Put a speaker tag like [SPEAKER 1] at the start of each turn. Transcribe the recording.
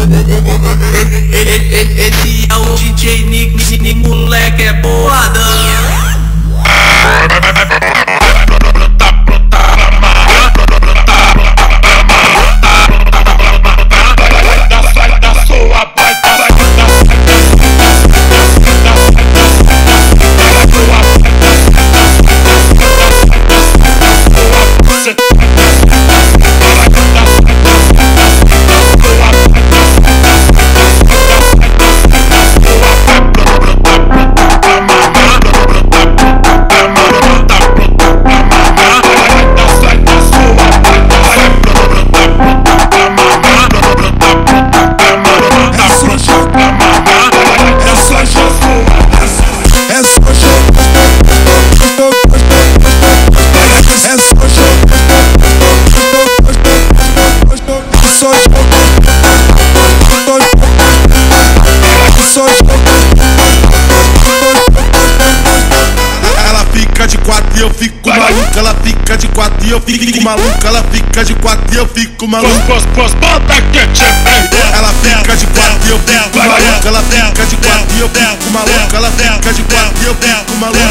[SPEAKER 1] Esse é o DJ Nick, moleque é boladão.
[SPEAKER 2] Ela fica de quatro e eu fico maluco. Ela fica de quatro e eu fico maluco. Ela fica de quatro e eu fico maluco.
[SPEAKER 3] Bota ketchup.
[SPEAKER 2] Ela fica de quatro e eu fico maluco. Ela fica de quatro e eu fico maluco. Ela fica de quatro e eu fico maluco.